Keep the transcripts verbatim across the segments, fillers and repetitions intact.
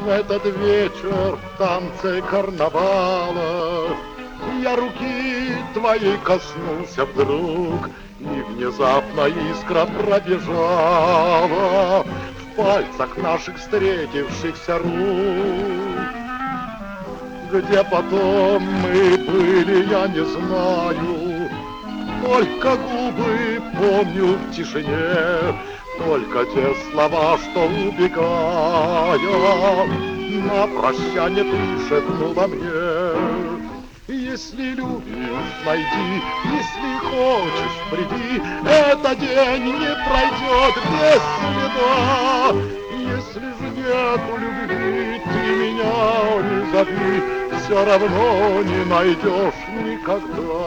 В этот вечер в танце карнавала я руки твоей коснулся вдруг, и внезапно искра пробежала в пальцах наших встретившихся рук. Где потом мы были, я не знаю, только губы помню в тишине, только те слова, что убегая, на прощание ты шепнула мне. Если любишь, найди, если хочешь, приди, этот день не пройдет без следа. Если же нету любви, ты меня не зови, все равно не найдешь никогда.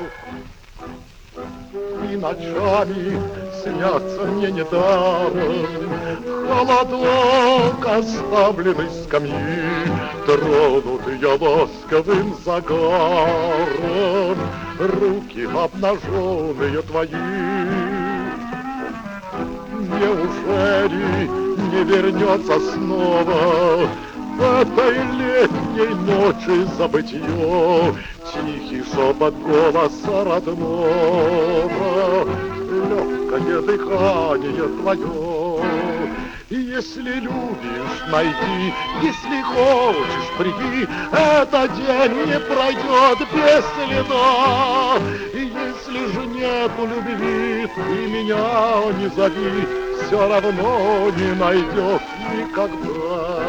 И ночами снятся мне недаром холодок, оставленный скамьи, тронутые ласковым загаром руки обнаженные твои. Неужели не вернется снова этой летней ночи забытье, тихий шепот голоса родного, легкое дыхание твое? Если любишь, найди, если хочешь, приди, этот день не пройдет без следа. И если же нету любви, ты меня не зови, все равно не найдешь никогда.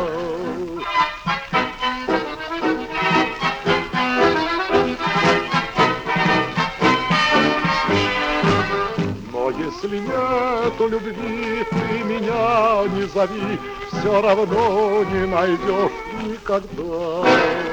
Если нету любви, ты меня не зови, все равно не найдешь никогда.